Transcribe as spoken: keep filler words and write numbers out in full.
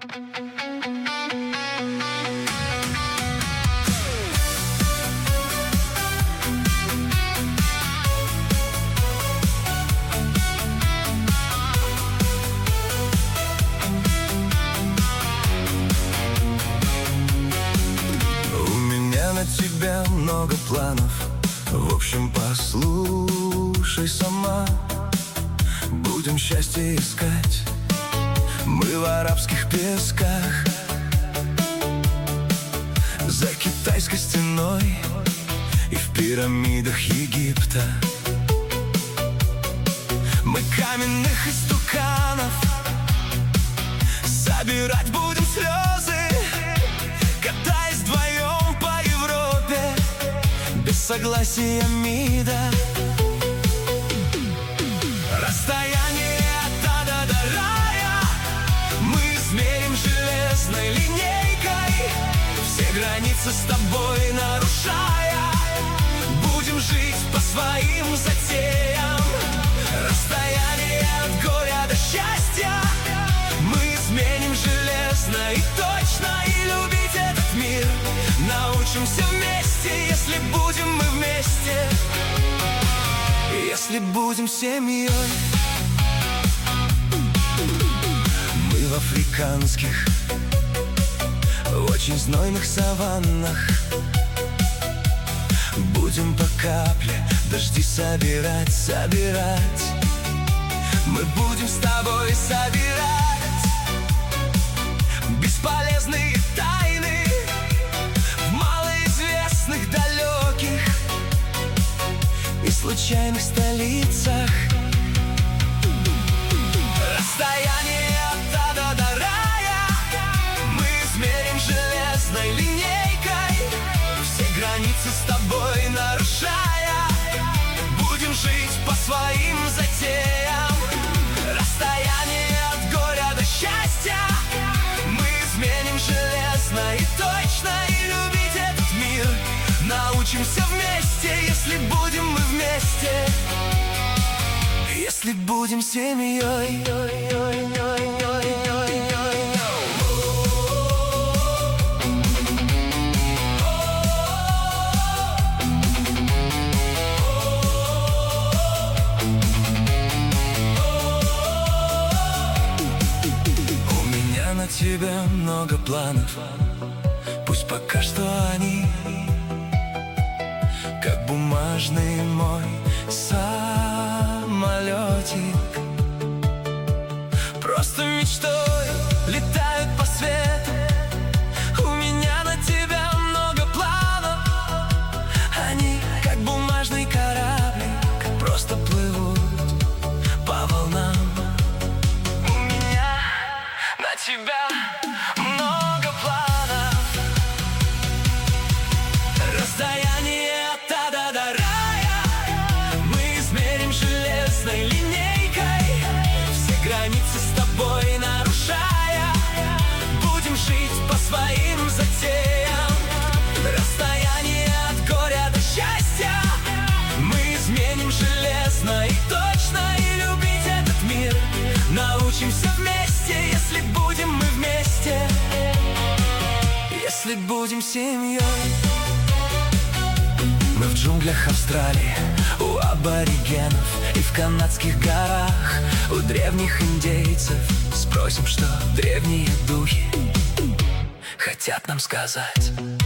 На тебя много планов. В общем, послушай сама. Будем счастье искать мы в арабских песках, за китайской стеной и в пирамидах Египта. Мы каменных истуканов собирать будем слезы, катаясь вдвоем без согласия МИДа. Расстояние от ада до рая мы измерим железной линейкой, все границы с тобой нарушая. Будем жить по своим затеям. Расстояние от горя до счастья мы изменим железно и точно, и любить этот мир научимся вместе, если будем мы вместе, если будем семьей. Мы в африканских, очень знойных саваннах будем по капле дожди собирать, собирать. Мы будем с тобой собирать бесполезные тайны в малоизвестных, далеких и случайных столицах. Расстояние от ада до рая мы измерим железной линейкой, все границы с тобой нарушая. Будем жить по своим затеям. Расстояние от горя до счастья мы изменим железно и точно, и любить этот мир научимся вместе, если будем мы вместе, если будем семьей. На тебя много планов, пусть пока что они как бумажный мой самолетик, просто мечтой летают по свету. У меня на тебя много планов, они как бумажный кораблик, просто плывут по волнам. Тебя много планов. Расстояние от ада до рая мы измерим железной линейкой, все границы с тобой нарушая. Будем жить по своим затеям. Расстояние от горя до счастья мы изменим железно и точно, и любить этот мир научимся вместе, если будем мы вместе, если будем семьей. Мы в джунглях Австралии, у аборигенов и в канадских горах, у древних индейцев спросим, что древние духи хотят нам сказать.